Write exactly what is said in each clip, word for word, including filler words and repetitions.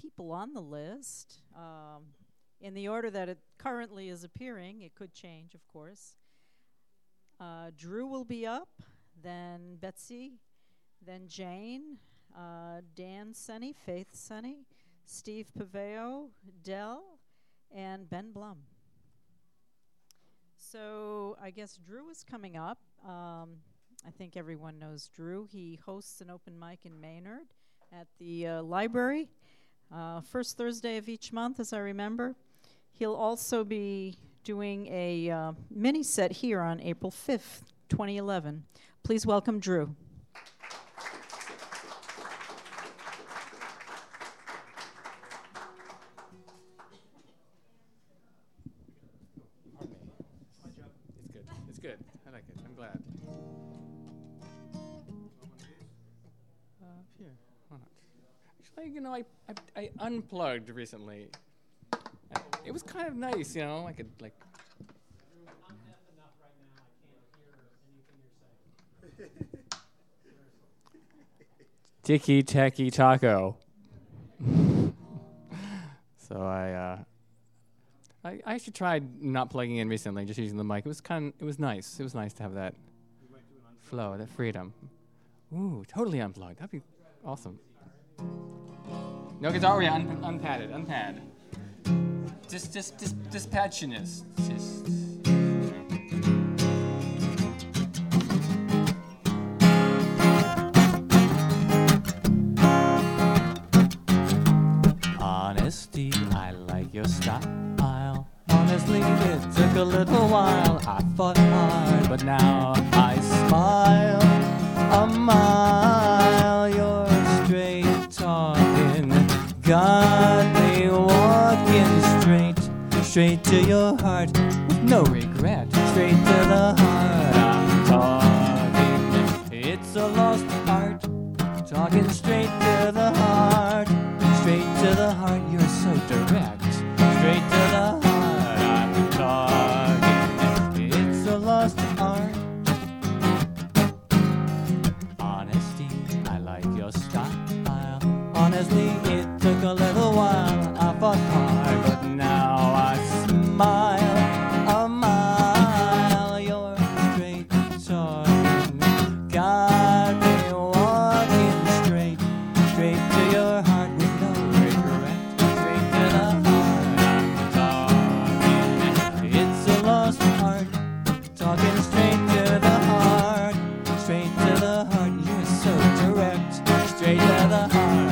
people on the list. Um, in the order that it currently is appearing, it could change, of course. Uh, Drew will be up, then Betsy, then Jane, uh, Dan Sunny, Faith Sunny, Steve Paveo, Dell, and Ben Blum. So I guess Drew is coming up. Um, I think everyone knows Drew. He hosts an open mic in Maynard at the uh, library, uh, first Thursday of each month, as I remember. He'll also be doing a uh, mini set here on April fifth, twenty eleven. Please welcome Drew. It's good. I like it. I'm glad. Uh, here. Why not? Actually, you know, I, I I unplugged recently. I, it was kind of nice, you know. I could like. I'm deaf enough right now. I can't hear anything you're saying. Tiki Taki Taco. So I. Uh, I, I actually tried not plugging in recently, just using the mic. It was kind of, it was nice. It was nice to have that flow, that freedom. Ooh, totally unplugged. That'd be awesome. No guitar, yeah, un- unpadded, unpad. Just, just, just, just patchiness. Just. Honesty, I like your style. Honestly, it took a little while. I fought hard, but now I smile. A mile, you're straight talking. Got me walking straight, straight to your heart with no regret. Straight to the heart, I'm talking. It's a lost art, talking straight to the heart. Straight to the heart, you're so direct. Straight to the heart. It's a lost art. Honesty, I like your style. Honestly, it took a little while. I fought hard, but now I smile. A mile, you're straight talking. Got me walking straight, straight to your heart with no regret. Straight to the heart, I'm talking. It's a lost art, talking straight to the heart, straight to the heart. You're so direct, straight to the heart.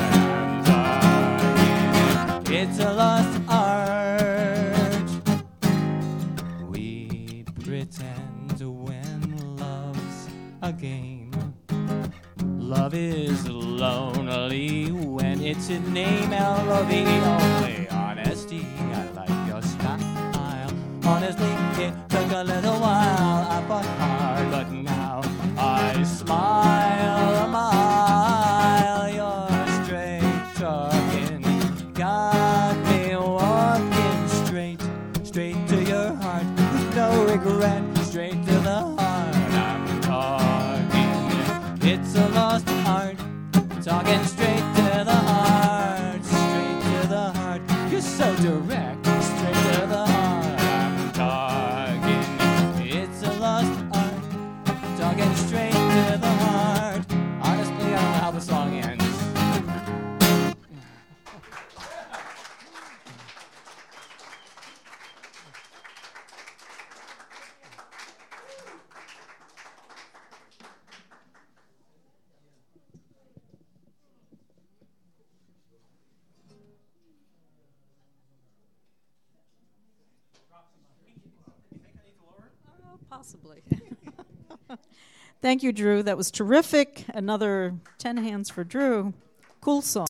I'm talking. It's a lost art. We pretend when love's a game. Love is lonely when it's a name. L O V E only. Honesty, I like your style. Honestly, it took a little while. I fought hard, but now I smile. A mile, you're straight talking. Got me walking straight, straight to your heart with no regret. Straight to the heart, I'm talking. It's a lost art, talking straight to the heart. Straight to the heart, you're so direct. Straight to the heart, I'm talking. It's a lost art, talking straight to the heart. Honestly, I don't know how the song ends. Oh, possibly. Thank you, Drew. That was terrific. Another ten hands for Drew. Cool song.